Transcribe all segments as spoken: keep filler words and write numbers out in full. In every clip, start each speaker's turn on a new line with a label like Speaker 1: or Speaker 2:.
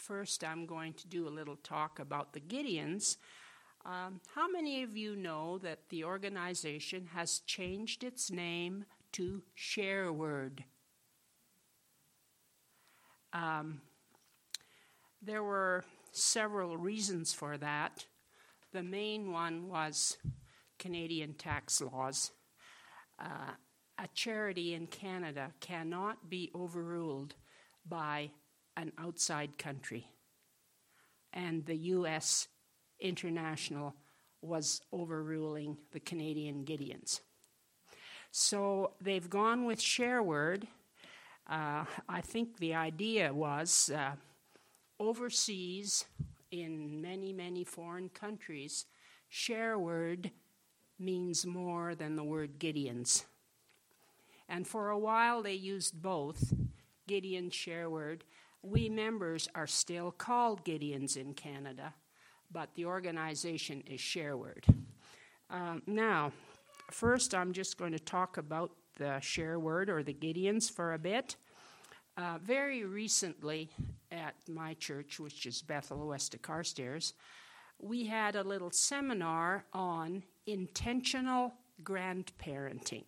Speaker 1: first I'm going to do a little talk about the Gideons. Um, how many of you know that the organization has changed its name to Sherwood? Um, there were several reasons for that. The main one was Canadian tax laws. Uh, a charity in Canada cannot be overruled by an outside country. And the U S International was overruling the Canadian Gideons. So they've gone with Sherwood. Uh, I think the idea was uh, overseas in many, many foreign countries, Sherwood means more than the word Gideons. And for a while they used both, Gideon, Sherwood. We members are still called Gideons in Canada, but the organization is Sherwood. Um, now, first I'm just going to talk about the Sherwood or the Gideons for a bit. Uh, very recently at my church, which is Bethel west of Carstairs, we had a little seminar on intentional grandparenting.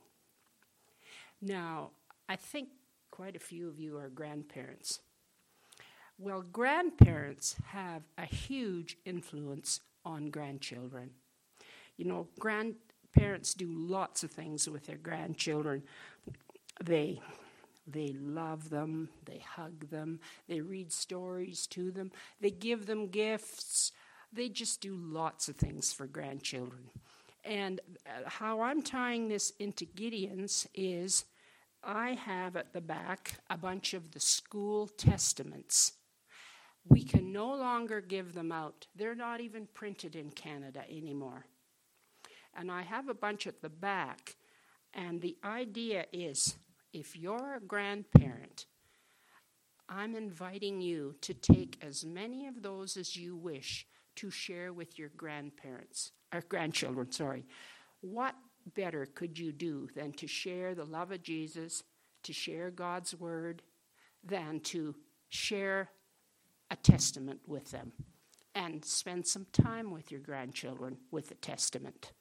Speaker 1: Now, I think quite a few of you are grandparents. Well, grandparents have a huge influence on grandchildren. You know, grandparents do lots of things with their grandchildren. They They love them, they hug them, they read stories to them, they give them gifts. They just do lots of things for grandchildren. And how I'm tying this into Gideons is I have at the back a bunch of the school testaments. We can no longer give them out. They're not even printed in Canada anymore. And I have a bunch at the back, and the idea is, if you're a grandparent, I'm inviting you to take as many of those as you wish to share with your grandparents, or grandchildren, sorry. What better could you do than to share the love of Jesus, to share God's word, than to share a testament with them and spend some time with your grandchildren with the testament.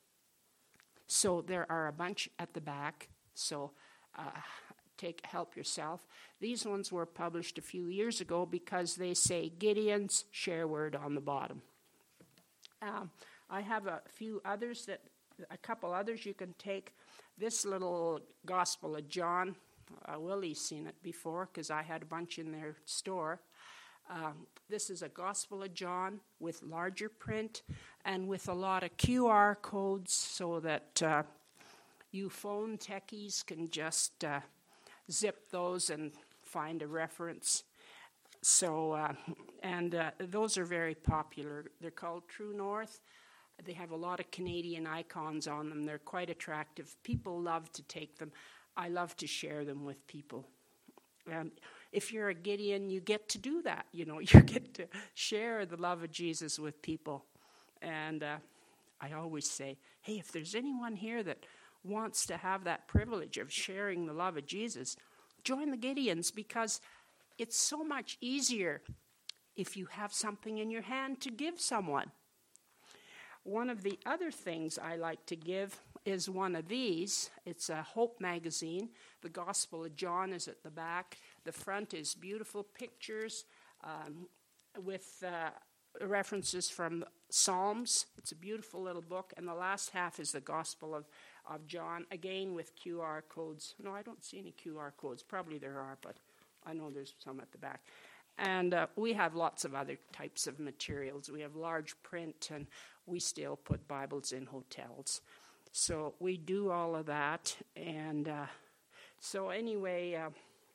Speaker 1: So there are a bunch at the back, so Uh, take help yourself. These ones were published a few years ago because they say Gideons, Sherwood on the bottom. Um, I have a few others that, a couple others you can take. This little Gospel of John, uh, Willie's seen it before because I had a bunch in their store. Um, this is a Gospel of John with larger print and with a lot of Q R codes so that uh, you phone techies can just uh, zip those and find a reference. So, uh, and uh, those are very popular. They're called True North. They have a lot of Canadian icons on them. They're quite attractive. People love to take them. I love to share them with people. And if you're a Gideon, you get to do that. You know, you get to share the love of Jesus with people. And uh, I always say, hey, if there's anyone here that wants to have that privilege of sharing the love of Jesus, join the Gideons, because it's so much easier if you have something in your hand to give someone. One of the other things I like to give is one of these. It's a Hope magazine. The Gospel of John is at the back. The front is beautiful pictures um, with uh, references from Psalms. It's a beautiful little book. And the last half is the Gospel of of John, again with Q R codes. No, I don't see any Q R codes. Probably there are, but I know there's some at the back. And uh, we have lots of other types of materials. We have large print, and we still put Bibles in hotels. So we do all of that. And uh, so anyway, uh,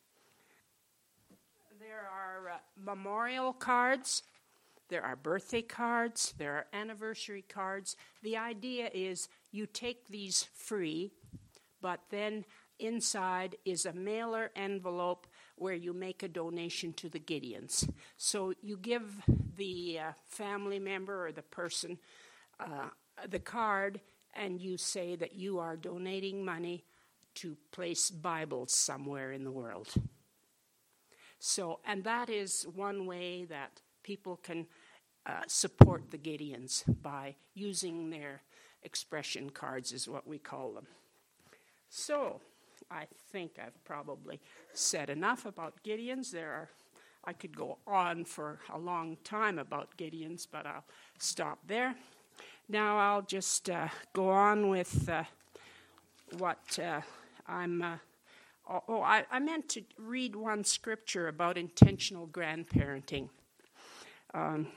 Speaker 1: there are uh, memorial cards. There are birthday cards, there are anniversary cards. The idea is you take these free, but then inside is a mailer envelope where you make a donation to the Gideons. So you give the uh, family member or the person uh, the card, and you say that you are donating money to place Bibles somewhere in the world. So, and that is one way that people can uh, support the Gideons by using their expression cards, is what we call them. So, I think I've probably said enough about Gideons. There are, I could go on for a long time about Gideons, but I'll stop there. Now I'll just uh, go on with uh, what uh, I'm... Uh, oh, I, I meant to read one scripture about intentional grandparenting. Um,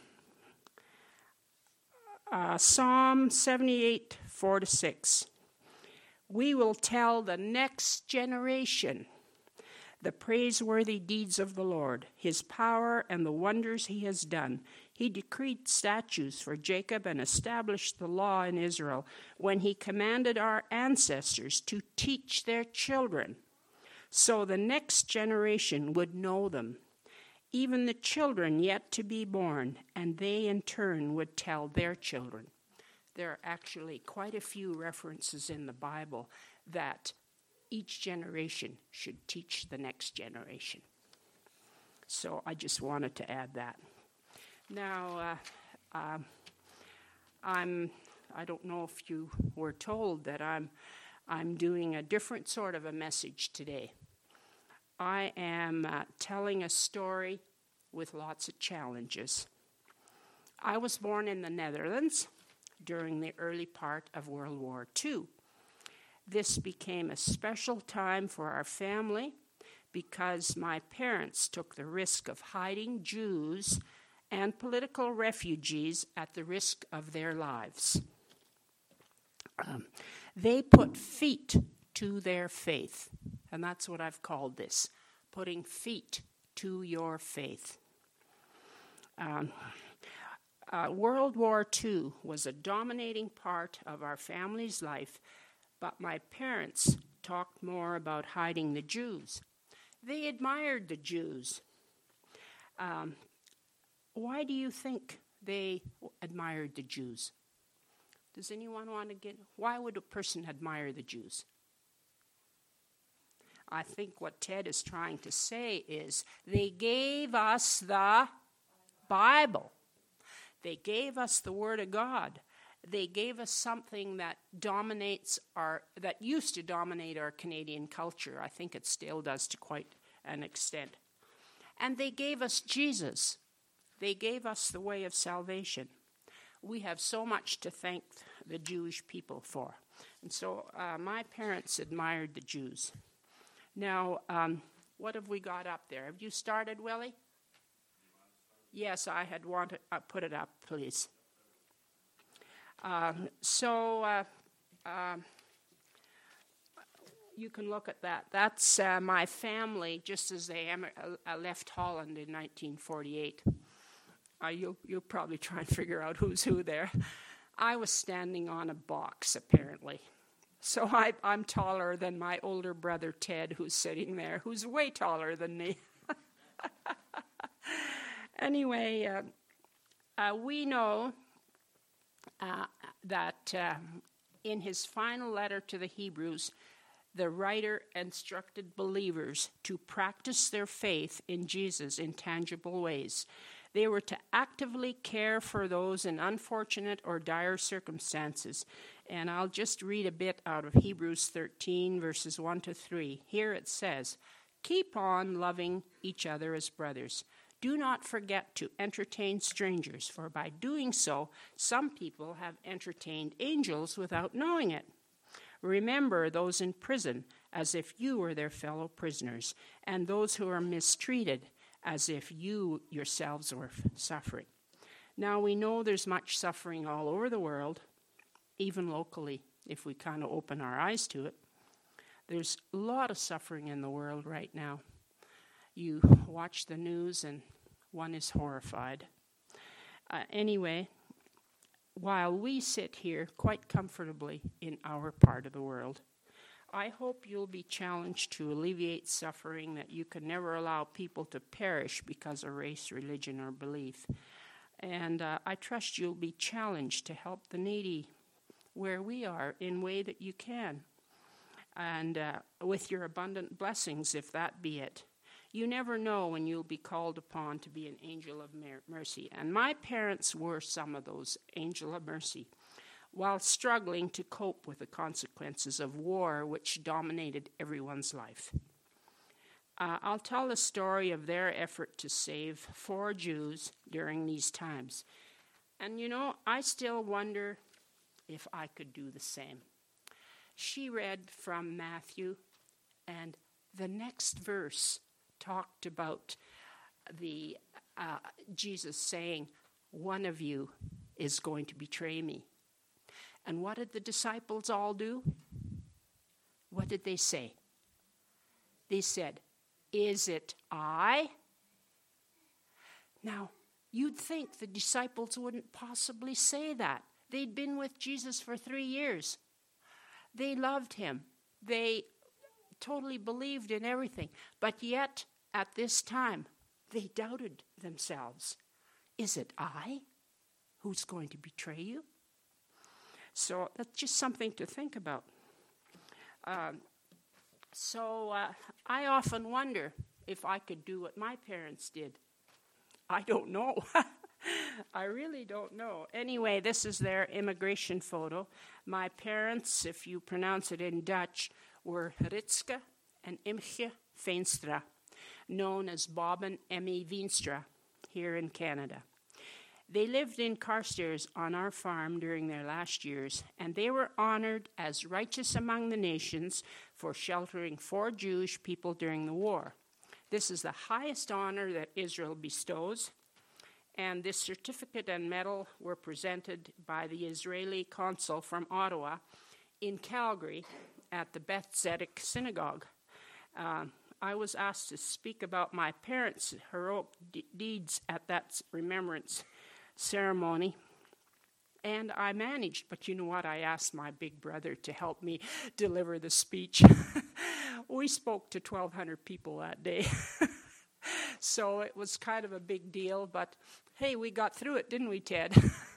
Speaker 1: uh, Psalm seventy-eight, four to six. We will tell the next generation the praiseworthy deeds of the Lord, his power and the wonders he has done. He decreed statutes for Jacob and established the law in Israel when he commanded our ancestors to teach their children, so the next generation would know them, even the children yet to be born, and they in turn would tell their children. There are actually quite a few references in the Bible that each generation should teach the next generation. So I just wanted to add that. Now, uh, uh, I'm, I don't know if you were told that I'm, I'm doing a different sort of a message today. I am uh, telling a story with lots of challenges. I was born in the Netherlands during the early part of World War Two. This became a special time for our family because my parents took the risk of hiding Jews and political refugees at the risk of their lives. Um, they put feet to their faith, and that's what I've called this, putting feet to your faith. Um, Uh, World War Two was a dominating part of our family's life, but my parents talked more about hiding the Jews. They admired the Jews. Um, why do you think they admired the Jews? Does anyone want to get... Why would a person admire the Jews? I think what Ted is trying to say is they gave us the Bible. They gave us the Word of God. They gave us something that dominates our, that used to dominate our Canadian culture. I think it still does to quite an extent. And they gave us Jesus. They gave us the way of salvation. We have so much to thank the Jewish people for. And so uh, my parents admired the Jews. Now, um, what have we got up there? Have you started, Willie? Yes, I had wanted, uh, put it up, please. Um, so uh, uh, you can look at that. That's uh, my family, just as they em- uh, left Holland in nineteen forty-eight. Uh, you'll, you'll probably try and figure out who's who there. I was standing on a box, apparently. So I, I'm taller than my older brother, Ted, who's sitting there, who's way taller than me. Anyway, uh, uh, we know uh, that uh, in his final letter to the Hebrews, the writer instructed believers to practice their faith in Jesus in tangible ways. They were to actively care for those in unfortunate or dire circumstances. And I'll just read a bit out of Hebrews thirteen, verses one to three. Here it says, "Keep on loving each other as brothers. Do not forget to entertain strangers, for by doing so, some people have entertained angels without knowing it. Remember those in prison as if you were their fellow prisoners, and those who are mistreated as if you yourselves were suffering." Now, we know there's much suffering all over the world, even locally, if we kind of open our eyes to it. There's a lot of suffering in the world right now. You watch the news and one is horrified. Uh, anyway, while we sit here quite comfortably in our part of the world, I hope you'll be challenged to alleviate suffering, that you can never allow people to perish because of race, religion, or belief. And uh, I trust you'll be challenged to help the needy where we are in way that you can. And uh, with your abundant blessings, if that be it. You never know when you'll be called upon to be an angel of mer- mercy. And my parents were some of those angel of mercy, while struggling to cope with the consequences of war, which dominated everyone's life. Uh, I'll tell the story of their effort to save four Jews during these times. And you know, I still wonder if I could do the same. She read from Matthew, and the next verse talked about the uh, Jesus saying, "One of you is going to betray me." And what did the disciples all do? What did they say? They said, "Is it I?" Now, you'd think the disciples wouldn't possibly say that. They'd been with Jesus for three years. They loved him. They totally believed in everything. But yet, at this time, they doubted themselves. Is it I who's going to betray you? So that's just something to think about. Um, so uh, I often wonder if I could do what my parents did. I don't know. I really don't know. Anyway, this is their immigration photo. My parents, if you pronounce it in Dutch, were Ritske and Imke Veenstra, known as Bob and Emmy Veenstra here in Canada. They lived in Carstairs on our farm during their last years, and they were honored as righteous among the nations for sheltering four Jewish people during the war. This is the highest honor that Israel bestows, and this certificate and medal were presented by the Israeli consul from Ottawa in Calgary at the Beth Tzedek Synagogue. Uh, I was asked to speak about my parents' heroic de- deeds at that remembrance ceremony, and I managed, but you know what? I asked my big brother to help me deliver the speech. We spoke to twelve hundred people that day. So it was kind of a big deal, but hey, we got through it, didn't we, Ted?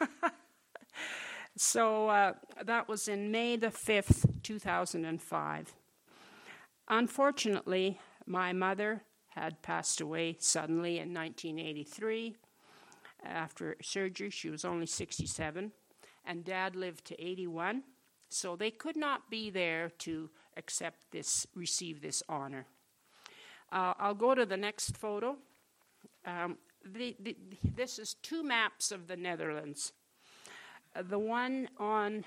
Speaker 1: So uh, that was in May the fifth, two thousand five. Unfortunately, my mother had passed away suddenly in nineteen eighty-three. After surgery, she was only sixty-seven, and Dad lived to eighty-one, so they could not be there to accept this, receive this honor. Uh, I'll go to the next photo. Um, the, the, this is two maps of the Netherlands. Uh, the one on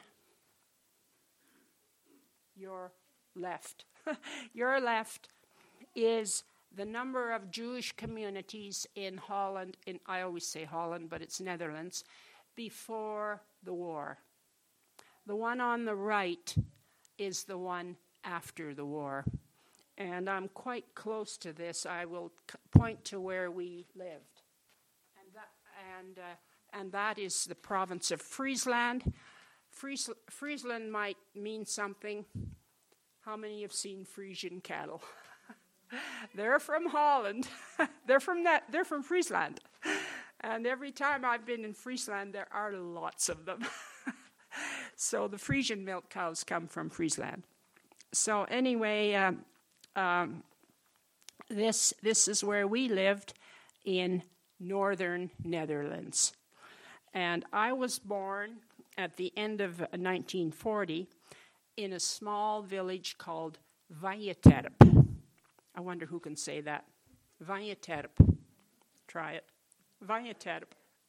Speaker 1: your left, your left is the number of Jewish communities in Holland, in I always say Holland, but it's Netherlands, before the war. The one on the right is the one after the war. And I'm quite close to this. I will c- point to where we lived. And that, and, uh, and that is the province of Friesland. Fries- Friesland might mean something. How many have seen Frisian cattle? They're from Holland. they're from that. They're from Friesland. And every time I've been in Friesland, there are lots of them. So the Frisian milk cows come from Friesland. So anyway, um, um, this this is where we lived in northern Netherlands. And I was born at the end of nineteen forty in a small village called Vijaterp. I wonder who can say that. Vijaterp. Try it. Vijaterp.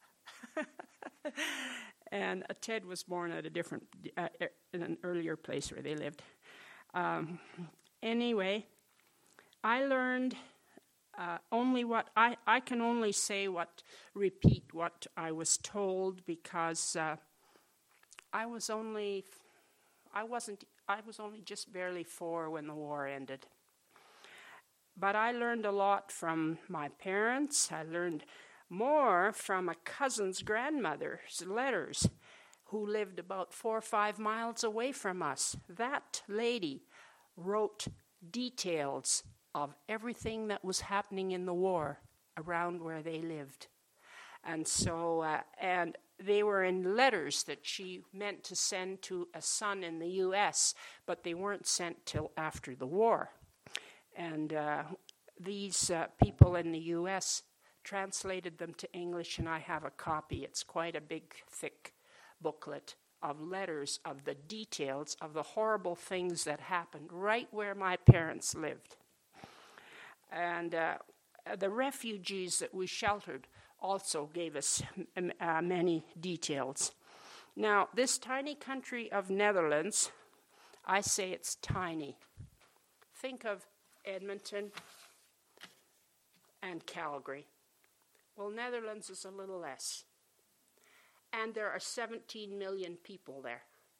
Speaker 1: And uh, Ted was born at a different, uh, in an earlier place where they lived. Um, anyway, I learned uh, only what, I, I can only say what, repeat what I was told because uh, I was only, I wasn't, I was only just barely four when the war ended. But I learned a lot from my parents. I learned more from a cousin's grandmother's letters who lived about four or five miles away from us. That lady wrote details of everything that was happening in the war around where they lived. And so, uh, and they were in letters that she meant to send to a son in the U S, but they weren't sent till after the war. And uh, these uh, people in the U S translated them to English, and I have a copy. It's quite a big, thick booklet of letters of the details of the horrible things that happened right where my parents lived. And uh, the refugees that we sheltered also gave us uh, many details. Now, this tiny country of Netherlands, I say it's tiny. Think of Edmonton and Calgary. Well, Netherlands is a little less. And there are seventeen million people there.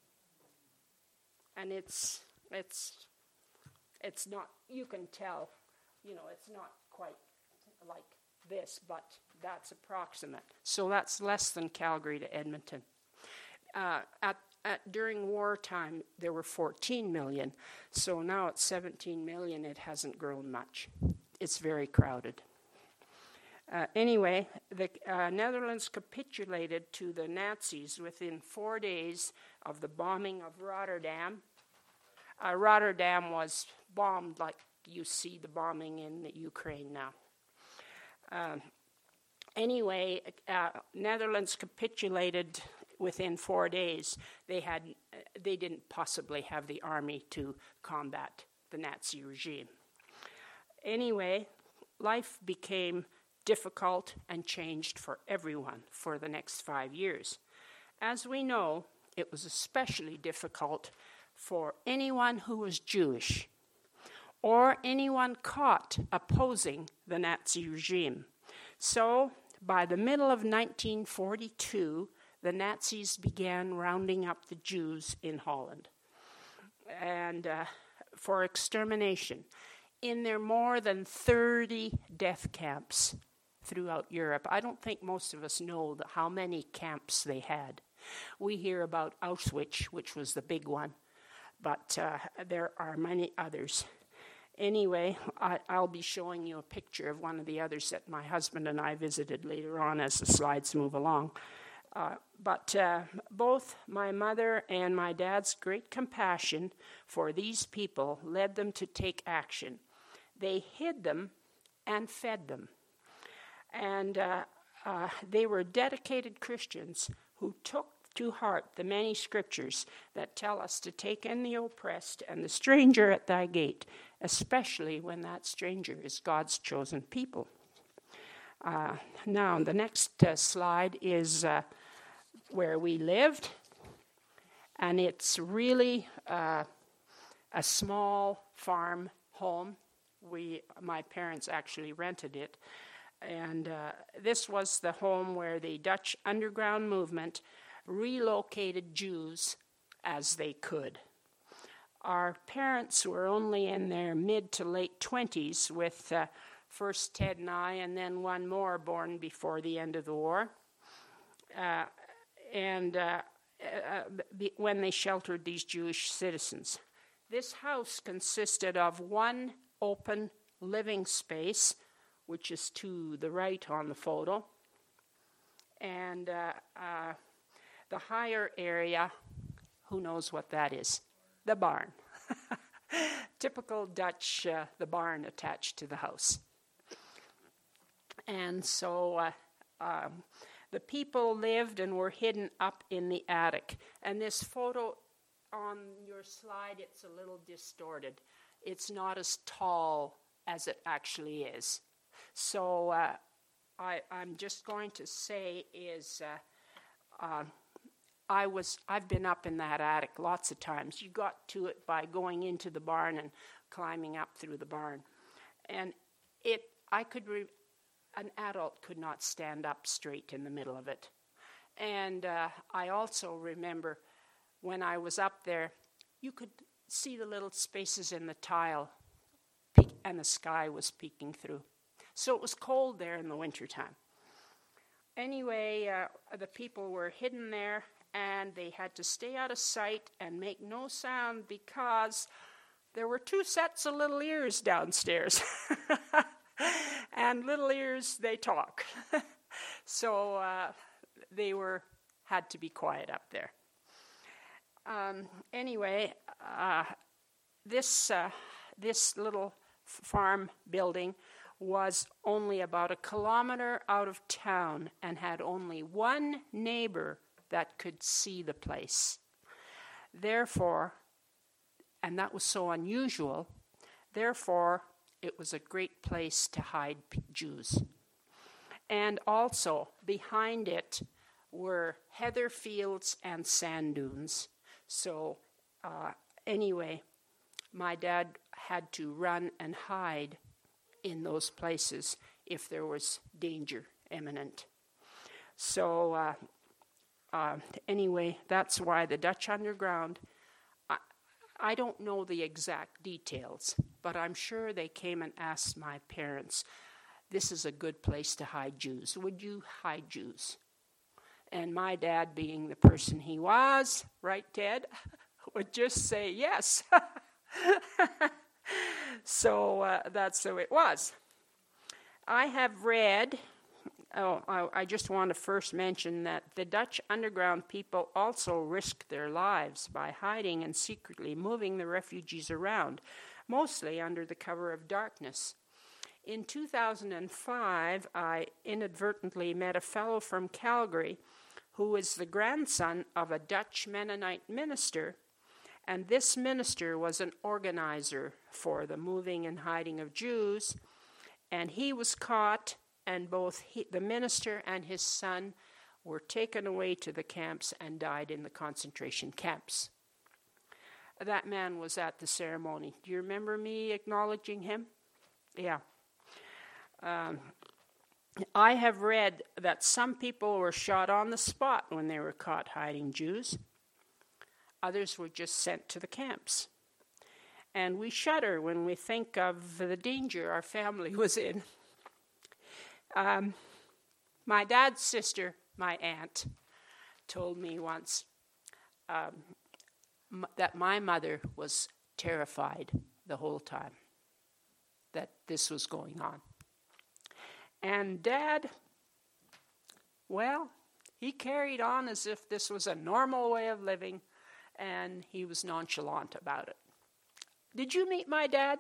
Speaker 1: And it's, it's, it's not, you can tell, you know, it's not quite like this, but that's approximate. So that's less than Calgary to Edmonton. Uh, at, at during wartime, there were fourteen million. So now it's seventeen million. It hasn't grown much. It's very crowded. Uh, anyway, the uh, Netherlands capitulated to the Nazis within four days of the bombing of Rotterdam. Uh, Rotterdam was bombed like you see the bombing in the Ukraine now. Um, anyway, uh, Netherlands capitulated within four days. They had, uh, they didn't possibly have the army to combat the Nazi regime. Anyway, life became difficult and changed for everyone for the next five years. As we know, it was especially difficult for anyone who was Jewish or anyone caught opposing the Nazi regime. So, by the middle of nineteen forty-two, the Nazis began rounding up the Jews in Holland and uh, for extermination in their more than thirty death camps throughout Europe. I don't think most of us know the, how many camps they had. We hear about Auschwitz, which was the big one, but uh, there are many others. Anyway, I, I'll be showing you a picture of one of the others that my husband and I visited later on as the slides move along. Uh, but uh, both my mother and my dad's great compassion for these people led them to take action. They hid them and fed them. And uh, uh, they were dedicated Christians who took to heart the many scriptures that tell us to take in the oppressed and the stranger at thy gate, especially when that stranger is God's chosen people. Uh, now, the next uh, slide is uh, where we lived, and it's really uh, a small farm home. We, my parents actually rented it. And uh, this was the home where the Dutch underground movement relocated Jews as they could. Our parents were only in their mid to late twenties, with uh, first Ted and I, and then one more born before the end of the war. Uh, and uh, uh, when they sheltered these Jewish citizens. This house consisted of one open living space, which is to the right on the photo, and uh, uh, the higher area, who knows what that is? The barn. Typical Dutch, uh, the barn attached to the house. And so uh, um, the people lived and were hidden up in the attic. And this photo on your slide, it's a little distorted. It's not as tall as it actually is. So uh, I, I'm just going to say is uh, uh, I was I've been up in that attic lots of times. You got to it by going into the barn and climbing up through the barn, and it I could re- an adult could not stand up straight in the middle of it. And uh, I also remember when I was up there, you could see the little spaces in the tile, and the sky was peeking through. So it was cold there in the wintertime. Anyway, uh, the people were hidden there, and they had to stay out of sight and make no sound because there were two sets of little ears downstairs. And little ears, they talk. So uh, they were had to be quiet up there. Um, anyway, uh, this uh, this little farm building was only about a kilometer out of town and had only one neighbor that could see the place. Therefore, and that was so unusual, therefore, it was a great place to hide Jews. And also, behind it were heather fields and sand dunes. So, uh, anyway, my dad had to run and hide in those places if there was danger imminent. So, uh, uh, anyway, that's why the Dutch underground, I, I don't know the exact details, but I'm sure they came and asked my parents, this is a good place to hide Jews. Would you hide Jews? And my dad, being the person he was, right, Ted, would just say yes. So uh, that's how it was. I have read, oh, I, I just want to first mention that the Dutch underground people also risked their lives by hiding and secretly moving the refugees around, mostly under the cover of darkness. In two thousand five, I inadvertently met a fellow from Calgary who is the grandson of a Dutch Mennonite minister, and this minister was an organizer for the moving and hiding of Jews, and he was caught, and both he, the minister and his son were taken away to the camps and died in the concentration camps. That man was at the ceremony. Do you remember me acknowledging him? Yeah. Um, I have read that some people were shot on the spot when they were caught hiding Jews. Others were just sent to the camps. And we shudder when we think of the danger our family was in. Um, my dad's sister, my aunt, told me once um, m- that my mother was terrified the whole time that this was going on. And Dad, well, he carried on as if this was a normal way of living, and he was nonchalant about it. Did you meet my dad?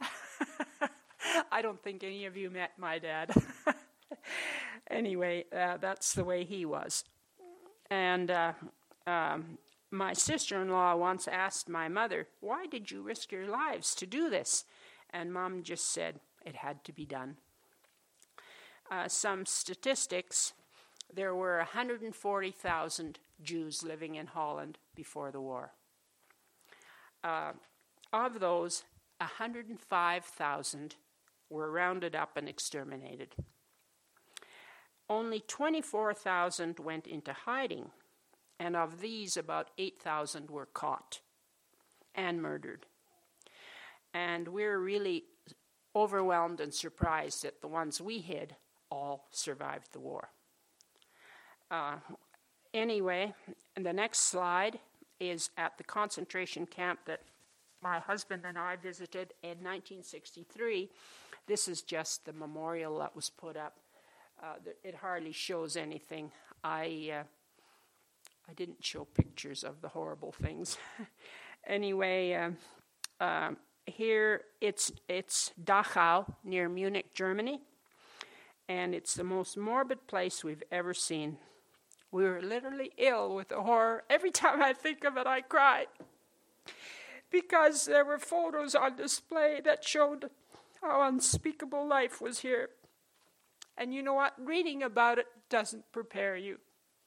Speaker 1: I don't think any of you met my dad. Anyway, uh, that's the way he was. And uh, um, my sister-in-law once asked my mother, why did you risk your lives to do this? And Mom just said, it had to be done. Uh, some statistics, there were one hundred forty thousand Jews living in Holland before the war. Uh, of those, one hundred five thousand were rounded up and exterminated. Only twenty-four thousand went into hiding, and of these, about eight thousand were caught and murdered. And we're really overwhelmed and surprised that the ones we hid all survived the war. Uh, anyway, the next slide is at the concentration camp that my husband and I visited in nineteen sixty-three. This is just the memorial that was put up. Uh, it hardly shows anything. I uh, I didn't show pictures of the horrible things. Anyway, uh, uh, here it's it's Dachau near Munich, Germany, and it's the most morbid place we've ever seen. We were literally ill with the horror. Every time I think of it, I cry. Because there were photos on display that showed how unspeakable life was here. And you know what? Reading about it doesn't prepare you.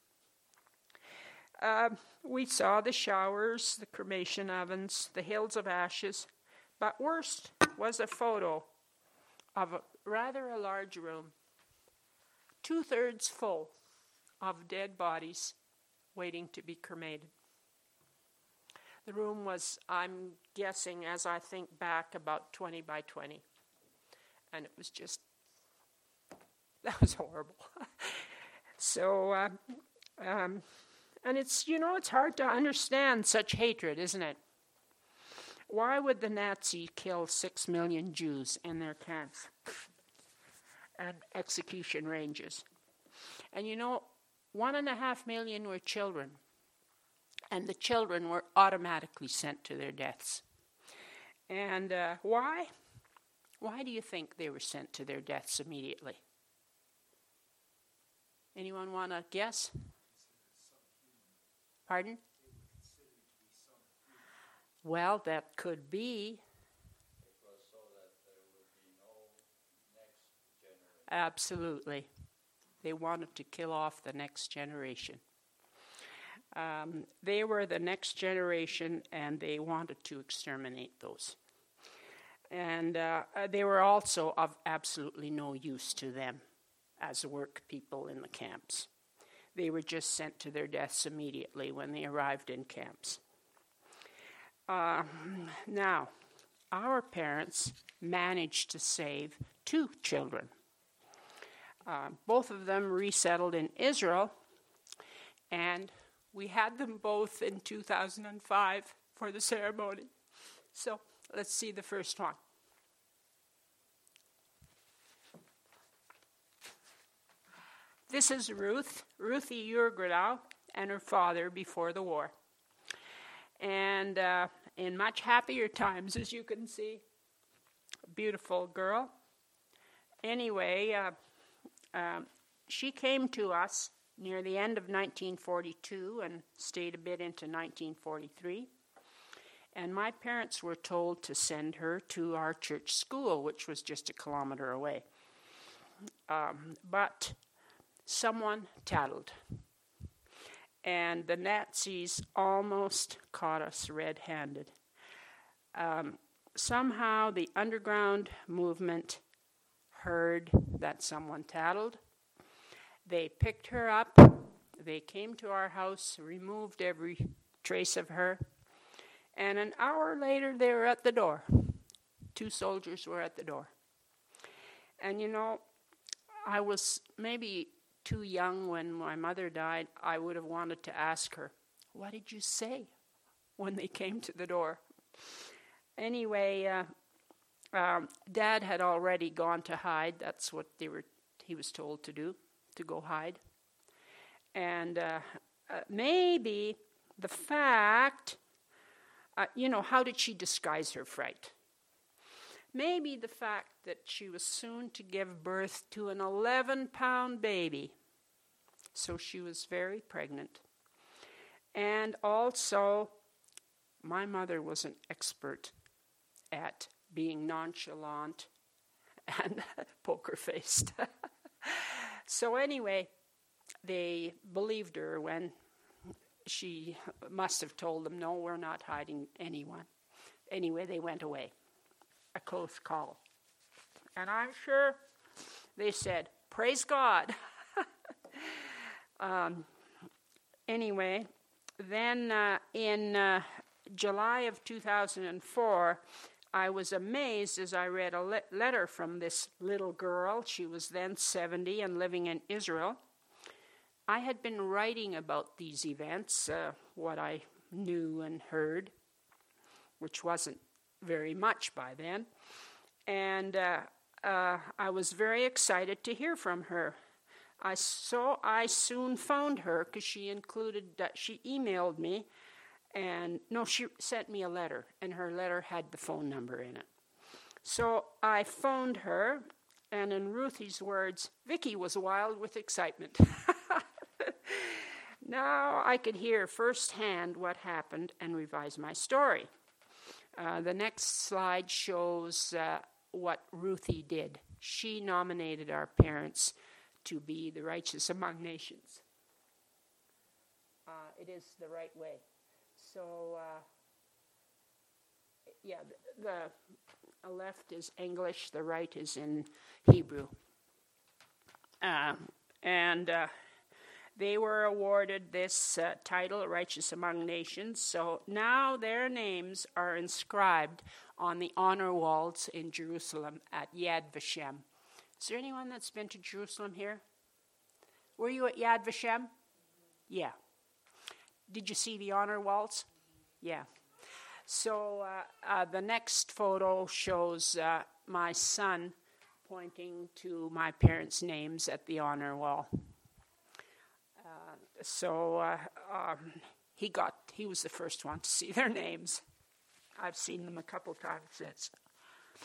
Speaker 1: Uh, we saw the showers, the cremation ovens, the hills of ashes. But worst was a photo of a rather a large room, two-thirds full of dead bodies waiting to be cremated. The room was, I'm guessing, as I think back, about twenty by twenty. And it was just, that was horrible. so, uh, um, and it's, you know, it's hard to understand such hatred, isn't it? Why would the Nazi kill six million Jews in their camps and execution ranges? And you know, one and a half million were children. And the children were automatically sent to their deaths. And uh, why? Why do you think they were sent to their deaths immediately? Anyone want to guess? Pardon? Well, that could be.
Speaker 2: It was so that there would be no next generation.
Speaker 1: Absolutely. They wanted to kill off the next generation. Um, they were the next generation, and they wanted to exterminate those. And uh, they were also of absolutely no use to them as work people in the camps. They were just sent to their deaths immediately when they arrived in camps. Uh, now, our parents managed to save two children. Uh, both of them resettled in Israel, and we had them both in two thousand five for the ceremony. So let's see the first one. This is Ruth, Ruthie Urgradau, and her father before the war. And uh, in much happier times, as you can see. A beautiful girl. Anyway, uh, uh, she came to us near the end of nineteen forty-two and stayed a bit into nineteen forty-three. And my parents were told to send her to our church school, which was just a kilometer away. Um, but someone tattled. And the Nazis almost caught us red-handed. Um, somehow the underground movement heard that someone tattled. They picked her up. They came to our house, removed every trace of her. And an hour later, they were at the door. Two soldiers were at the door. And you know, I was maybe too young when my mother died. I would have wanted to ask her, what did you say when they came to the door? Anyway, uh, um, Dad had already gone to hide. That's what they were. He was told to do, to go hide. And uh, uh, maybe the fact, uh, you know, how did she disguise her fright? Maybe the fact that she was soon to give birth to an eleven-pound baby. So she was very pregnant. And also, my mother was an expert at being nonchalant and poker-faced. So anyway, they believed her when she must have told them, no, we're not hiding anyone. Anyway, they went away. A close call. And I'm sure they said, praise God. um, anyway, then uh, in uh, July of two thousand four, I was amazed as I read a le- letter from this little girl. She was then seventy and living in Israel. I had been writing about these events, uh, what I knew and heard, which wasn't very much by then. And uh, uh, I was very excited to hear from her. I so I soon phoned her because she included that she emailed me, and no, she sent me a letter, and her letter had the phone number in it. So I phoned her, and in Ruthie's words, Vicky was wild with excitement. Now I could hear firsthand what happened and revise my story. Uh, the next slide shows uh, what Ruthie did. She nominated our parents to be the righteous among nations. Uh, it is the right way. So, uh, yeah, the, the left is English, the right is in Hebrew. Uh, and uh, they were awarded this uh, title, Righteous Among Nations. So now their names are inscribed on the honor walls in Jerusalem at Yad Vashem. Is there anyone that's been to Jerusalem here? Were you at Yad Vashem? Yeah. Did you see the honor walls? Yeah. So uh, uh, the next photo shows uh, my son pointing to my parents' names at the honor wall. Uh, so uh, um, he got, he was the first one to see their names. I've seen them a couple times since.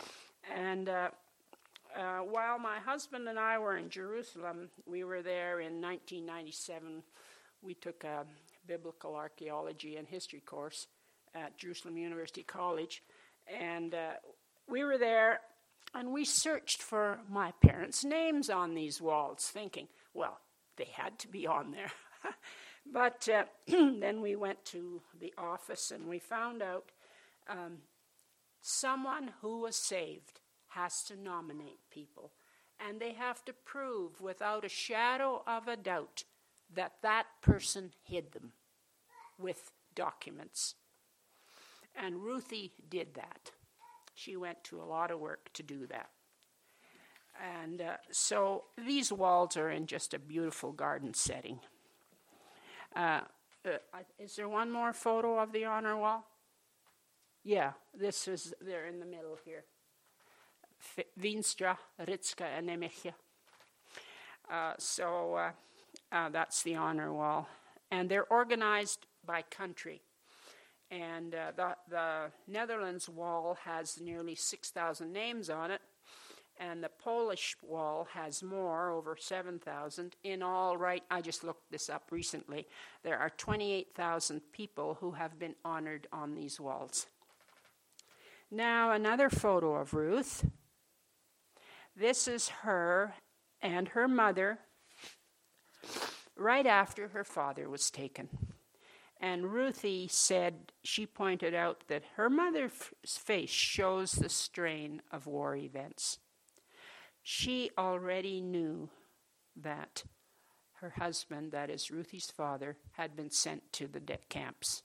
Speaker 1: And uh, uh, while my husband and I were in Jerusalem, we were there in nineteen ninety-seven. We took a biblical archaeology and history course at Jerusalem University College. And uh, we were there, and we searched for my parents' names on these walls, thinking, well, they had to be on there. But uh, then we went to the office, and we found out um, someone who was saved has to nominate people, and they have to prove without a shadow of a doubt that that person hid them with documents. And Ruthie did that. She went to a lot of work to do that. And uh, so these walls are in just a beautiful garden setting. Uh, uh, is there one more photo of the honor wall? Yeah, this is, they're in the middle here. Vinstra, Ritska, and Nemicha. Uh, so uh, uh, that's the honor wall. And they're organized by country. And uh, the, the Netherlands wall has nearly six thousand names on it. And the Polish wall has more, over seven thousand. In all, right, I just looked this up recently. There are twenty-eight thousand people who have been honored on these walls. Now, another photo of Ruth. This is her and her mother right after her father was taken. And Ruthie said, she pointed out that her mother's face shows the strain of war events. She already knew that her husband, that is Ruthie's father, had been sent to the death camps.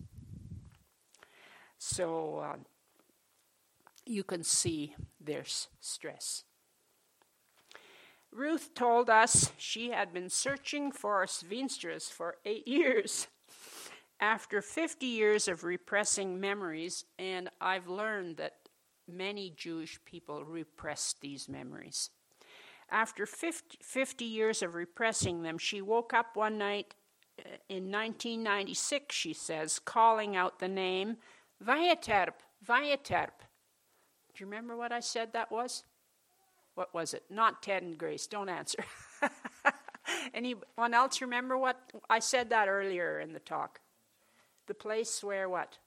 Speaker 1: So uh, you can see there's stress. Ruth told us she had been searching for Svinstras for eight years. After fifty years of repressing memories, and I've learned that many Jewish people repress these memories. After fifty, fifty years of repressing them, she woke up one night in nineteen ninety-six, she says, calling out the name, Vayaterp, Vayaterp. Do you remember what I said that was? What was it? Not Ted and Grace. Don't answer. Anyone else remember what? I said that earlier in the talk. The place where what?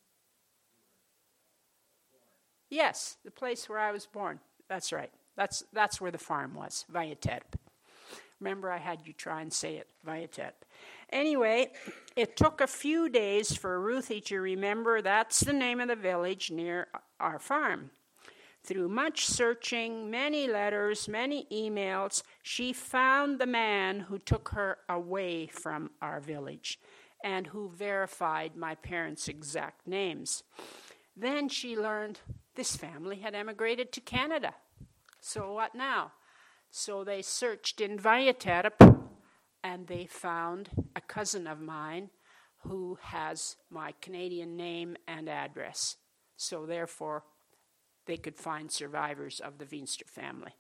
Speaker 1: Yes, the place where I was born. That's right. That's that's where the farm was, Vayaterp. Remember, I had you try and say it, Vayaterp. Anyway, it took a few days for Ruthie to remember that's the name of the village near our farm. Through much searching, many letters, many emails, she found the man who took her away from our village and who verified my parents' exact names. Then she learned this family had emigrated to Canada. So what now? So they searched in Vayaterp, and they found a cousin of mine who has my Canadian name and address. So therefore, they could find survivors of the Veenstra family.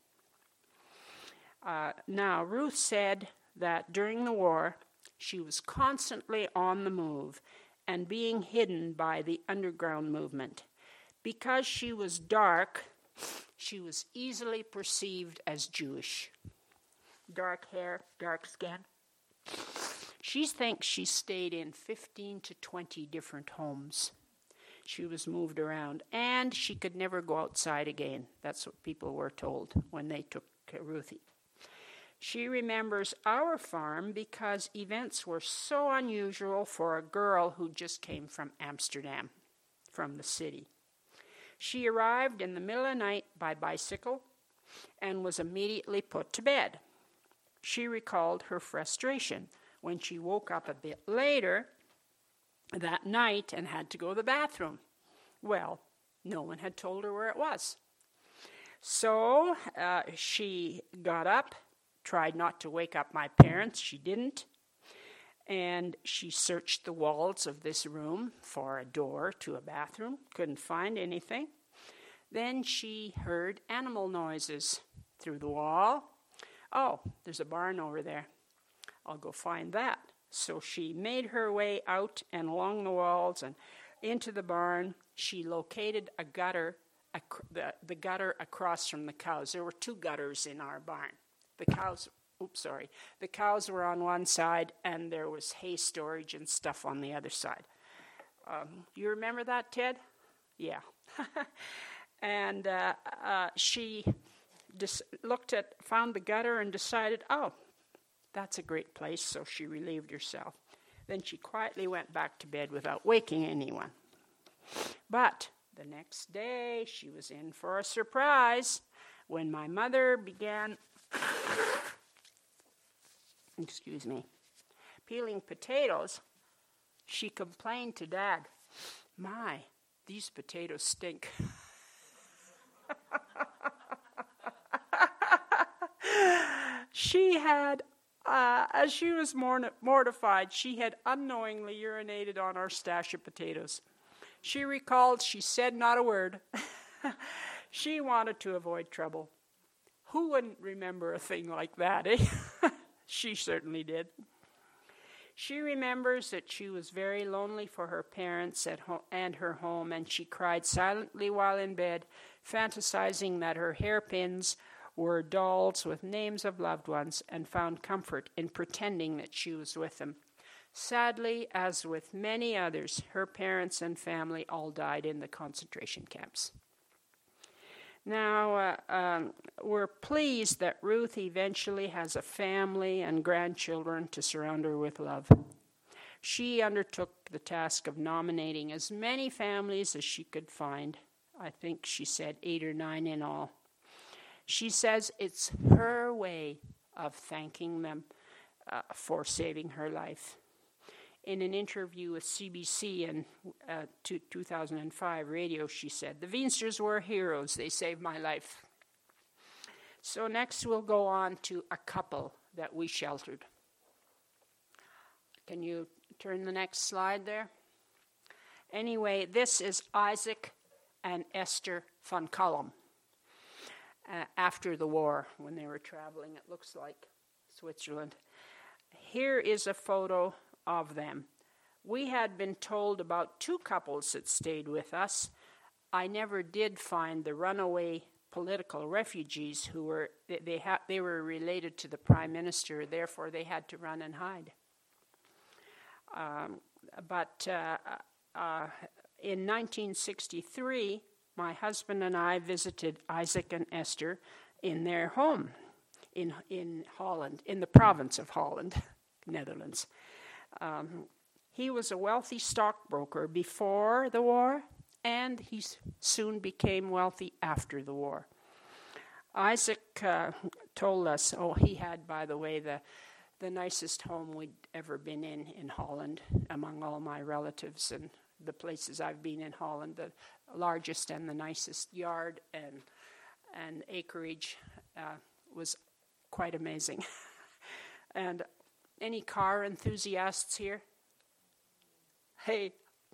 Speaker 1: Uh, now, Ruth said that during the war, she was constantly on the move and being hidden by the underground movement. Because she was dark, she was easily perceived as Jewish. Dark hair, dark skin. She thinks she stayed in fifteen to twenty different homes. She was moved around, and she could never go outside again. That's what people were told when they took Ruthie. She remembers our farm because events were so unusual for a girl who just came from Amsterdam, from the city. She arrived in the middle of the night by bicycle and was immediately put to bed. She recalled her frustration when she woke up a bit later that night and had to go to the bathroom. Well, no one had told her where it was. So uh, she got up, tried not to wake up my parents. She didn't. And she searched the walls of this room for a door to a bathroom. Couldn't find anything. Then she heard animal noises through the wall. Oh, there's a barn over there. I'll go find that. So she made her way out and along the walls and into the barn. She located a gutter ac- the, the gutter across from the cows. There were two gutters in our barn. The cows, oops, sorry. The cows were on one side, and there was hay storage and stuff on the other side. Um, you remember that, Ted? Yeah. and uh, uh, she dis- looked at, found the gutter and decided, oh, that's a great place, so she relieved herself. Then she quietly went back to bed without waking anyone. But the next day, she was in for a surprise. When my mother began, excuse me, peeling potatoes, she complained to Dad, "My, these potatoes stink." She had, uh, as she was mor- mortified, she had unknowingly urinated on our stash of potatoes. She recalled she said not a word. She wanted to avoid trouble. Who wouldn't remember a thing like that, eh? She certainly did. She remembers that she was very lonely for her parents at ho- and her home, and she cried silently while in bed, fantasizing that her hairpins were dolls with names of loved ones, and found comfort in pretending that she was with them. Sadly, as with many others, her parents and family all died in the concentration camps. Now, uh, um, we're pleased that Ruth eventually has a family and grandchildren to surround her with love. She undertook the task of nominating as many families as she could find. I think she said eight or nine in all. She says it's her way of thanking them uh, for saving her life. In an interview with C B C in uh, two, two thousand five radio, she said, "The Veensters were heroes. They saved my life." So next we'll go on to a couple that we sheltered. Can you turn the next slide there? Anyway, this is Isaac and Esther von Cullum. Uh, after the war, when they were traveling, it looks like Switzerland. Here is a photo of them. We had been told about two couples that stayed with us. I never did find the runaway political refugees who were, they, they, ha- they were related to the Prime Minister, therefore they had to run and hide. Um, but uh, uh, in nineteen sixty-three, my husband and I visited Isaac and Esther in their home in in Holland, in the province of Holland, Netherlands. Um, he was a wealthy stockbroker before the war, and he soon became wealthy after the war. Isaac uh, told us, oh, he had, by the way, the the nicest home we'd ever been in in Holland among all my relatives and the places I've been in Holland, the largest and the nicest yard and and acreage uh, was quite amazing. And any car enthusiasts here? Hey,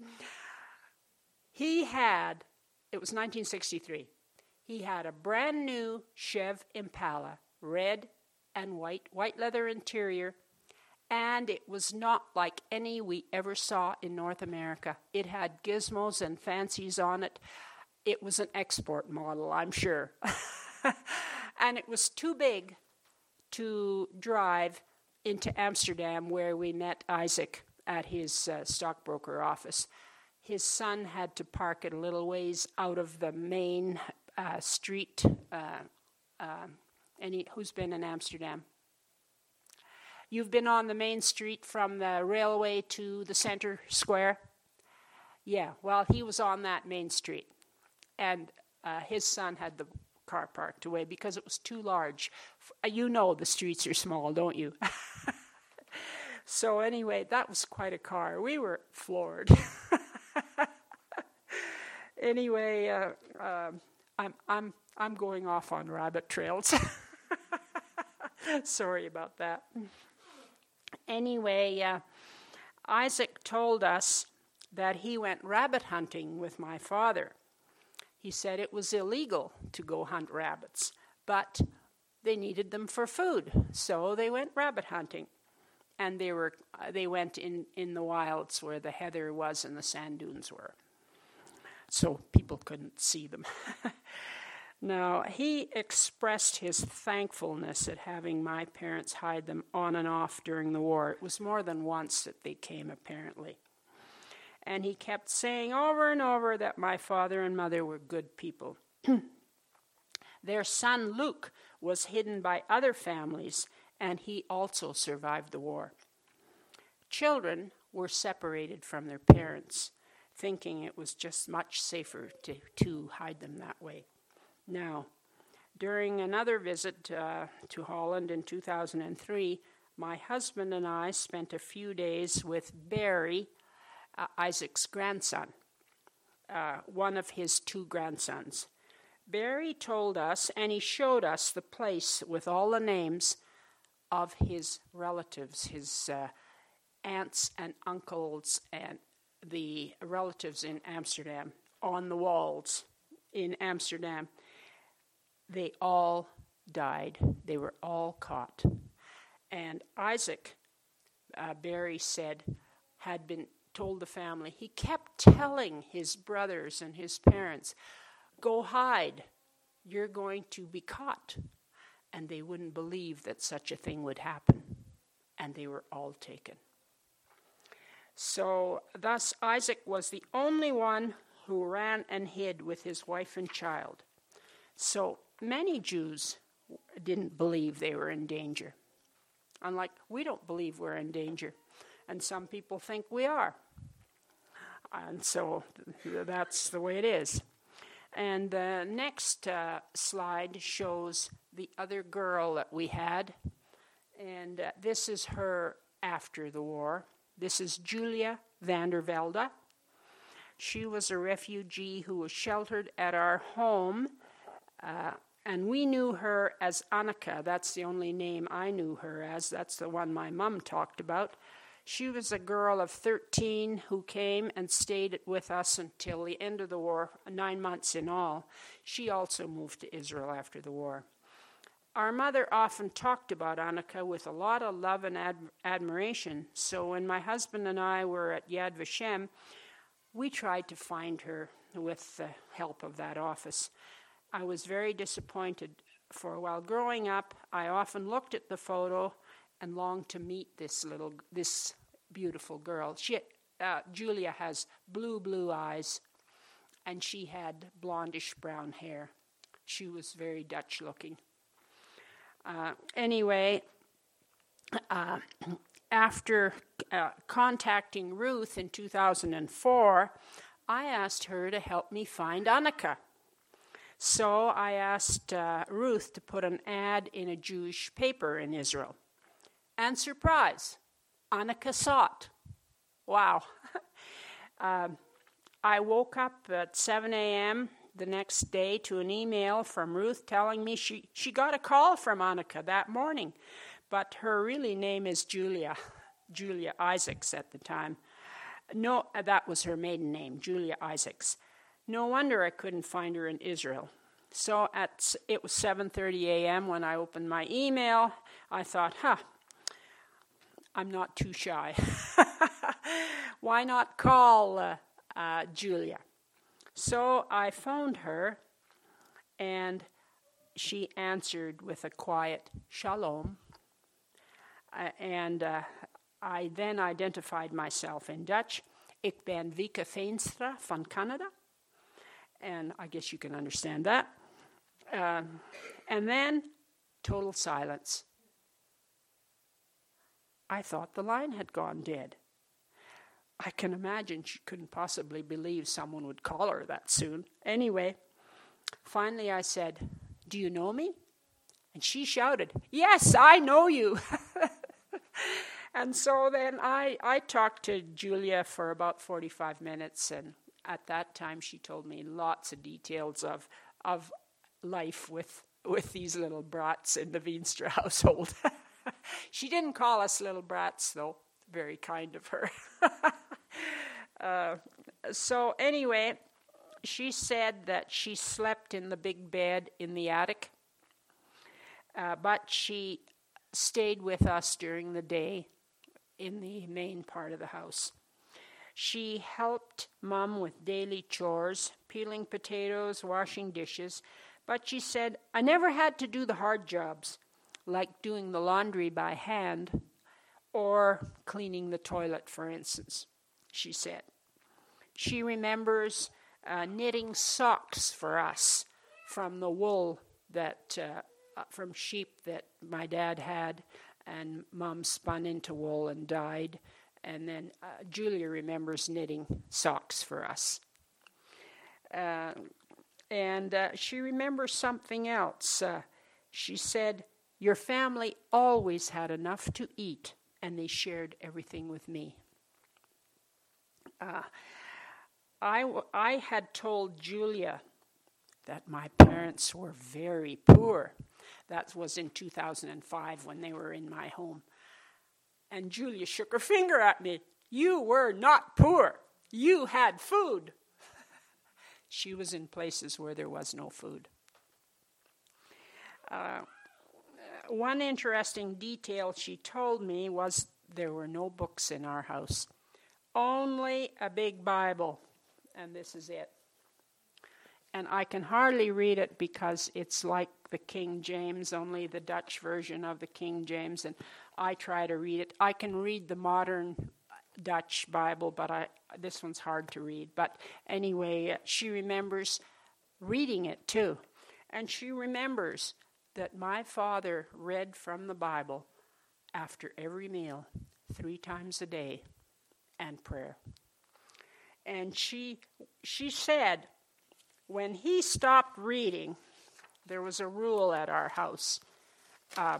Speaker 1: he had, it was nineteen sixty-three, he had a brand new Chev Impala, red and white, white leather interior, and it was not like any we ever saw in North America. It had gizmos and fancies on it. It was an export model, I'm sure. And it was too big to drive into Amsterdam, where we met Isaac at his uh, stockbroker office. His son had to park it a little ways out of the main uh, street. Uh, uh, any who's been in Amsterdam? You've been on the main street from the railway to the center square? Yeah, well, he was on that main street. And uh, his son had the car parked away because it was too large. You know the streets are small, don't you? So anyway, that was quite a car. We were floored. Anyway, uh, uh, I'm I'm I'm going off on rabbit trails. Sorry about that. Anyway, uh, Isaac told us that he went rabbit hunting with my father. He said it was illegal to go hunt rabbits, but they needed them for food, so they went rabbit hunting. And they were they went in, in the wilds where the heather was and the sand dunes were. so people couldn't see them. Now, he expressed his thankfulness at having my parents hide them on and off during the war. It was more than once that they came, apparently. And he kept saying over and over that my father and mother were good people. Their son Luke was hidden by other families, and he also survived the war. Children were separated from their parents, thinking it was just much safer to, to hide them that way. Now, during another visit uh, to Holland in two thousand three, my husband and I spent a few days with Barry, uh, Isaac's grandson, uh, one of his two grandsons. Barry told us, and he showed us the place with all the names of his relatives, his uh, aunts and uncles and the relatives in Amsterdam, on the walls in Amsterdam. They all died. They were all caught. And Isaac, uh, Barry said, had been told the family, he kept telling his brothers and his parents, go hide, you're going to be caught. And they wouldn't believe that such a thing would happen. And they were all taken. So thus Isaac was the only one who ran and hid with his wife and child. So many Jews didn't believe they were in danger. Unlike, we don't believe we're in danger. And some people think we are. And so that's the way it is. And the next uh, slide shows the other girl that we had. And uh, this is her after the war. This is Julia van der Velde. She was a refugee who was sheltered at our home. Uh, and we knew her as Annika. That's the only name I knew her as. That's the one my mom talked about. She was a girl of thirteen who came and stayed with us until the end of the war, nine months in all. She also moved to Israel after the war. Our mother often talked about Annika with a lot of love and ad- admiration. So when my husband and I were at Yad Vashem, we tried to find her with the help of that office. I was very disappointed, for while growing up, I often looked at the photo and longed to meet this little, this beautiful girl. She, uh, Julia has blue, blue eyes, and she had blondish brown hair. She was very Dutch looking. Uh, anyway, uh, after uh, contacting Ruth in two thousand four, I asked her to help me find Annika. So I asked uh, Ruth to put an ad in a Jewish paper in Israel. And surprise, Annika saw it. Wow. um, I woke up at seven a.m. the next day to an email from Ruth telling me she, she got a call from Annika that morning. But her really name is Julia, Julia Isaacs at the time. No, that was her maiden name, Julia Isaacs. No wonder I couldn't find her in Israel. So at it was seven thirty a.m. when I opened my email. I thought, huh, I'm not too shy. Why not call uh, uh, Julia? So I phoned her, and she answered with a quiet shalom. Uh, and uh, I then identified myself in Dutch. Ik ben Wieke Veenstra van Canada. And I guess you can understand that. Uh, and then total silence. I thought the line had gone dead. I can imagine she couldn't possibly believe someone would call her that soon. Anyway, finally I said, "Do you know me?" And she shouted, "Yes, I know you." And so then I, I talked to Julia for about forty-five minutes, and at that time she told me lots of details of of life with with these little brats in the Veenstra household. She didn't call us little brats, though. Very kind of her. uh, so anyway, she said that she slept in the big bed in the attic, uh, but she stayed with us during the day in the main part of the house. She helped Mom with daily chores, peeling potatoes, washing dishes, but she said, I never had to do the hard jobs, like doing the laundry by hand or cleaning the toilet, for instance, she said. She remembers uh, knitting socks for us from the wool that uh, from sheep that my dad had, and Mom spun into wool and dyed. And then uh, Julia remembers knitting socks for us. Uh, and uh, she remembers something else. Uh, she said, your family always had enough to eat, and they shared everything with me. Uh, I, w- I had told Julia that my parents were very poor. That was in two thousand five when they were in my home. And Julia shook her finger at me. You were not poor. You had food. She was in places where there was no food. Uh, one interesting detail she told me was there were no books in our house. Only a big Bible. And this is it. And I can hardly read it because it's like the King James, only the Dutch version of the King James, and I try to read it. I can read the modern Dutch Bible, but I this one's hard to read. But anyway, she remembers reading it too. And she remembers that my father read from the Bible after every meal, three times a day, and prayer. And she she said, when he stopped reading, there was a rule at our house. Uh,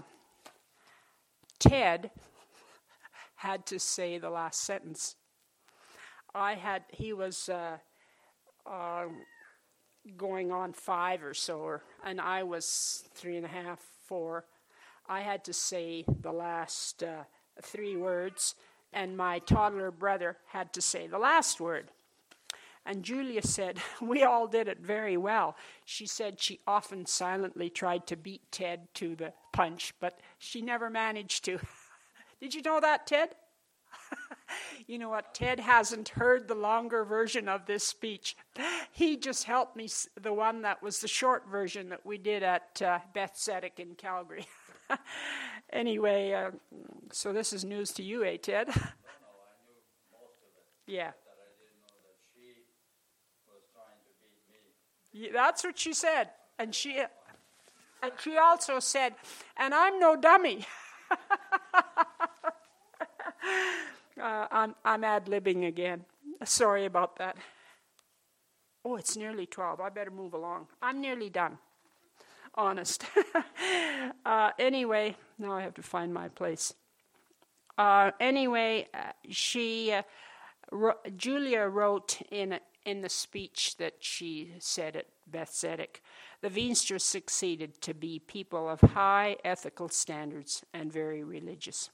Speaker 1: Ted had to say the last sentence. I had, he was uh, uh, going on five or so, or, and I was three and a half, four. I had to say the last uh, three words, and my toddler brother had to say the last word. And Julia said, we all did it very well. She said she often silently tried to beat Ted to the punch, but she never managed to. Did you know that, Ted? You know what? Ted hasn't heard the longer version of this speech. He just helped me, the one that was the short version that we did at uh, Beth Tzedek in Calgary. Anyway, uh, so this is news to you, eh, Ted?
Speaker 2: No, no, I knew most of it.
Speaker 1: Yeah.
Speaker 2: That I didn't know that she was trying to beat me.
Speaker 1: Yeah, that's what she said. And she and she also said, and I'm no dummy. uh, I'm, I'm ad-libbing again. Sorry about that. Oh, it's nearly twelve. I better move along. I'm nearly done. Honest. uh, anyway, now I have to find my place. Uh, anyway, uh, she, uh, ro- Julia wrote in in the speech that she said at Beth Tzedek, the Veensters succeeded to be people of high ethical standards and very religious.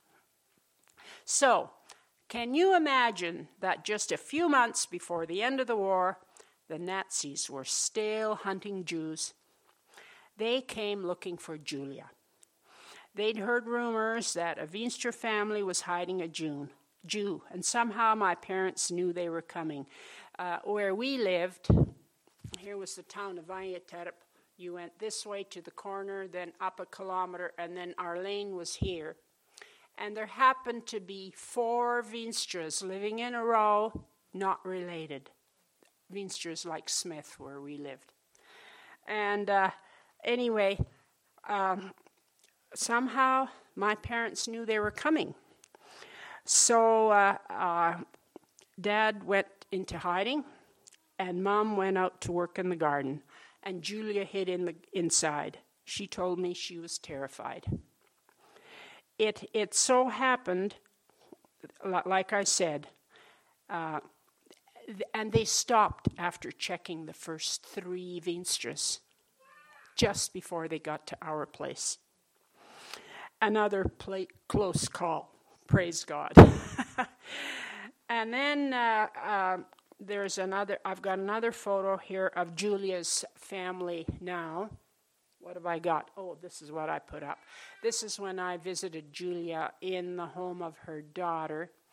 Speaker 1: So, can you imagine that just a few months before the end of the war, the Nazis were still hunting Jews? They came looking for Julia. They'd heard rumors that a Veenster family was hiding a Jew, Jew, and somehow my parents knew they were coming. Uh, where we lived, here was the town of Vaniaterp. You went this way to the corner, then up a kilometer, and then our lane was here. And there happened to be four Veensters living in a row, not related. Veensters like Smith, where we lived. And uh, anyway, um, somehow my parents knew they were coming. So uh, uh, Dad went into hiding, and Mom went out to work in the garden, and Julia hid in the inside. She told me she was terrified. It it so happened, like I said, uh, and they stopped after checking the first three Veensters, just before they got to our place. Another pla- close call, praise God. And then uh, uh, there's another, I've got another photo here of Julia's family now. What have I got? Oh, this is what I put up. This is when I visited Julia in the home of her daughter.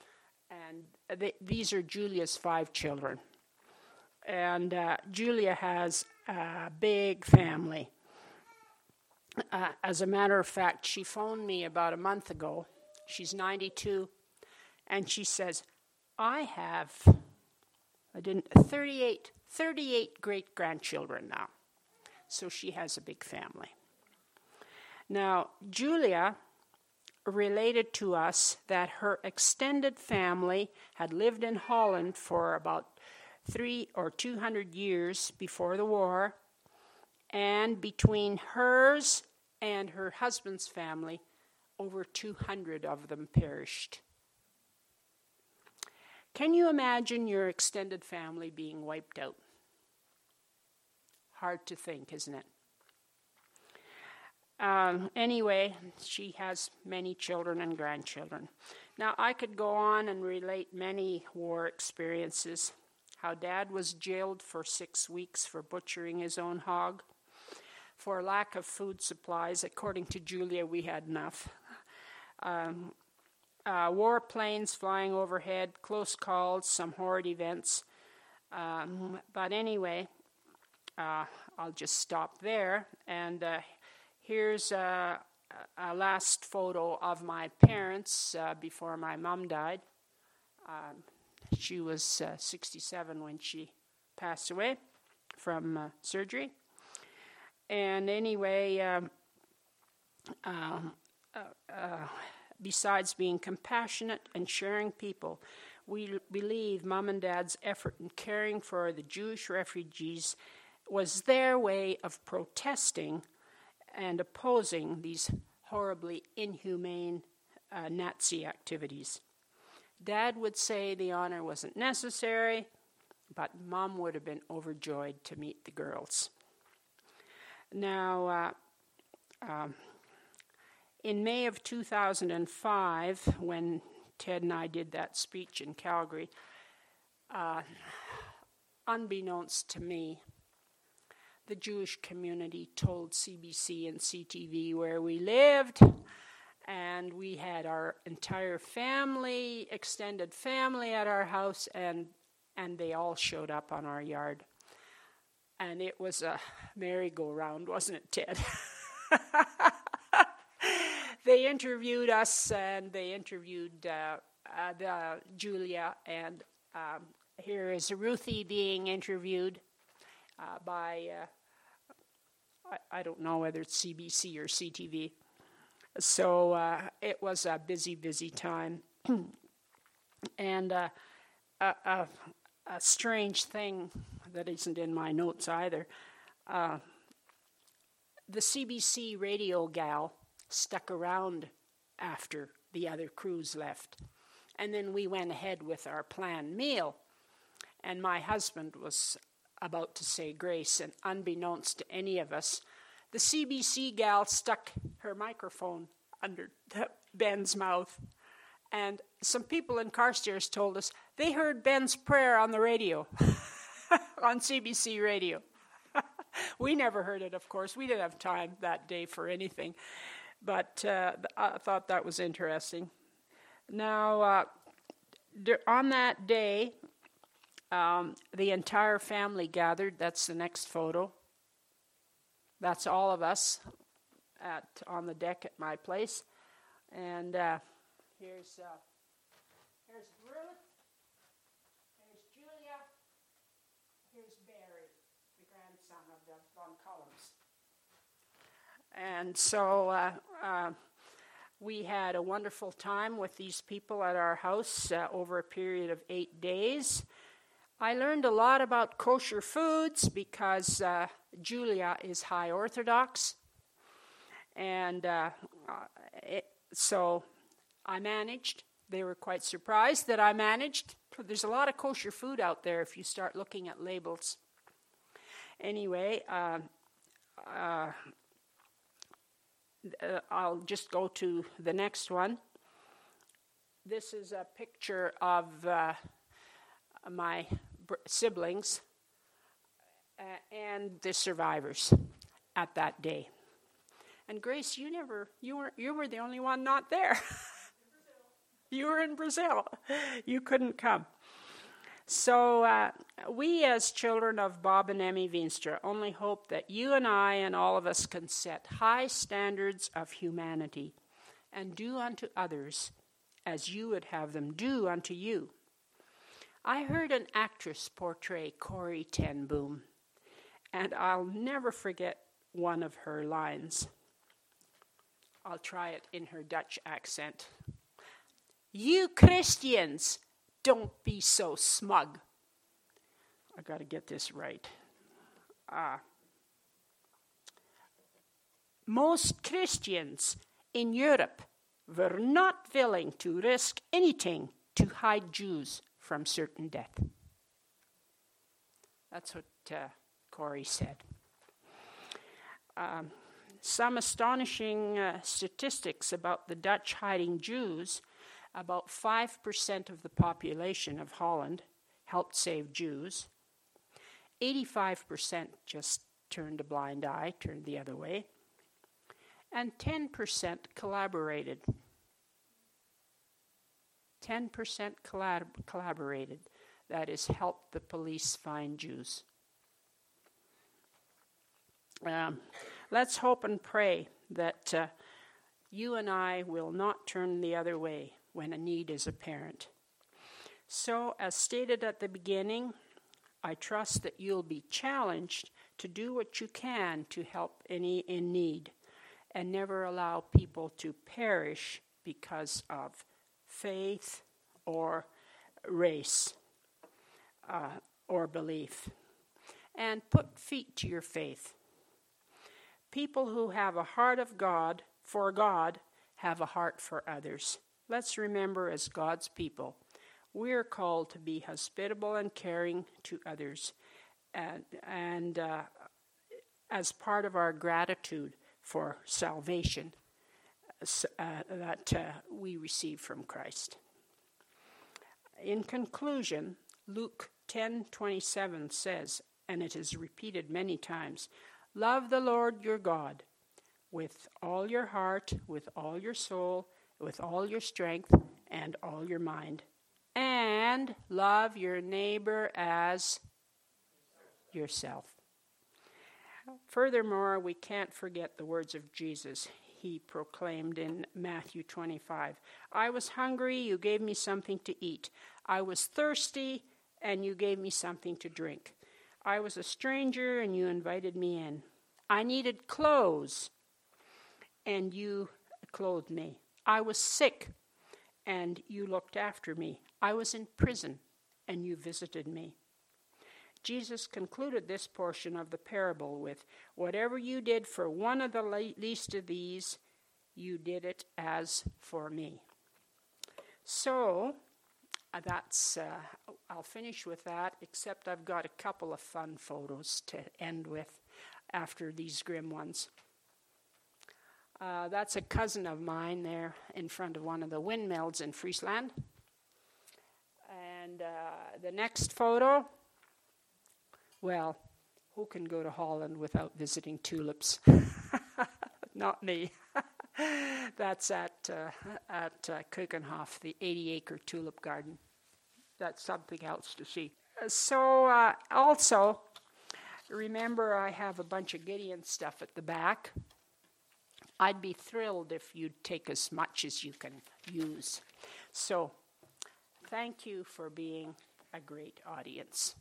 Speaker 1: and th- these are Julia's five children. And uh, Julia has a big family. Uh, as a matter of fact, she phoned me about a month ago. She's ninety-two, and she says, I have I didn't thirty-eight, thirty-eight great-grandchildren now. So she has a big family. Now, Julia related to us that her extended family had lived in Holland for about three or two hundred years before the war, and between hers and her husband's family, over two hundred of them perished. Can you imagine your extended family being wiped out? Hard to think, isn't it? Um, anyway, she has many children and grandchildren. Now, I could go on and relate many war experiences. How Dad was jailed for six weeks for butchering his own hog. For lack of food supplies, according to Julia, we had enough. Um, uh, war planes flying overhead, close calls, some horrid events. Um, but anyway, uh, I'll just stop there. And uh, here's a, a last photo of my parents uh, before my mom died. Um, she was uh, sixty-seven when she passed away from uh, surgery. And anyway, um, uh, uh, uh, besides being compassionate and sharing people, we believe Mom and Dad's effort in caring for the Jewish refugees was their way of protesting and opposing these horribly inhumane uh, Nazi activities. Dad would say the honor wasn't necessary, but Mom would have been overjoyed to meet the girls. Now, uh, um, in May of two thousand five, when Ted and I did that speech in Calgary, uh, unbeknownst to me, the Jewish community told C B C and C T V where we lived, and we had our entire family, extended family at our house, and and they all showed up on our yard. And it was a merry-go-round, wasn't it, Ted? They interviewed us, and they interviewed uh, uh, the, Julia, and um, here is Ruthie being interviewed uh, by, uh, I, I don't know whether it's C B C or C T V. So uh, it was a busy, busy time. And uh, a, a, a strange thing that isn't in my notes either. Uh, the C B C radio gal stuck around after the other crews left. And then we went ahead with our planned meal. And my husband was about to say grace, and unbeknownst to any of us, the C B C gal stuck her microphone under Ben's mouth. And some people in Carstairs told us they heard Ben's prayer on the radio, on C B C radio. We never heard it, of course. We didn't have time that day for anything. But uh, I thought that was interesting. Now, uh, on that day, um, the entire family gathered. That's the next photo. That's all of us at on the deck at my place. And uh, here's uh, here's Ruth. Here's Julia. Here's Barry, the grandson of the Von Cullums. And so uh, uh, we had a wonderful time with these people at our house uh, over a period of eight days. I learned a lot about kosher foods because uh, Julia is high Orthodox. And uh, it, so I managed. They were quite surprised that I managed. There's a lot of kosher food out there if you start looking at labels. Anyway, uh, uh, Uh, I'll just go to the next one. This is a picture of uh, my br- siblings uh, and the survivors at that day. And Grace, you never, you were, you were the only one not there. You were in Brazil. You couldn't come. So uh, we as children of Bob and Emmy Veenstra only hope that you and I and all of us can set high standards of humanity and do unto others as you would have them do unto you. I heard an actress portray Corrie ten Boom, and I'll never forget one of her lines. I'll try it in her Dutch accent. You Christians, don't be so smug. I got to get this right. Uh, most Christians in Europe were not willing to risk anything to hide Jews from certain death. That's what uh, Corrie said. Um, some astonishing uh, statistics about the Dutch hiding Jews. About five percent of the population of Holland helped save Jews. eighty-five percent just turned a blind eye, turned the other way. And ten percent collaborated. ten percent collab- collaborated. That is, helped the police find Jews. Um, let's hope and pray that uh, you and I will not turn the other way when a need is apparent. So, as stated at the beginning, I trust that you'll be challenged to do what you can to help any in need and never allow people to perish because of faith or race uh, or belief. And put feet to your faith. People who have a heart of God, for God, have a heart for others. Let's remember, as God's people, we are called to be hospitable and caring to others, and, and uh, as part of our gratitude for salvation uh, that uh, we receive from Christ. In conclusion, Luke ten twenty-seven says, and it is repeated many times, love the Lord your God with all your heart, with all your soul, with all your strength, and all your mind. And love your neighbor as yourself. Furthermore, we can't forget the words of Jesus. He proclaimed in Matthew twenty-five, I was hungry, you gave me something to eat. I was thirsty, and you gave me something to drink. I was a stranger, and you invited me in. I needed clothes, and you clothed me. I was sick, and you looked after me. I was in prison, and you visited me. Jesus concluded this portion of the parable with, whatever you did for one of the least of these, you did it as for me. So, uh, that's, uh, I'll finish with that, except I've got a couple of fun photos to end with after these grim ones. Uh, that's a cousin of mine there in front of one of the windmills in Friesland. And uh, the next photo, well, who can go to Holland without visiting tulips? Not me. That's at uh, at uh, Keukenhof, the eighty-acre tulip garden. That's something else to see. So uh, also, remember I have a bunch of Gideon stuff at the back. I'd be thrilled if you'd take as much as you can use. So, thank you for being a great audience.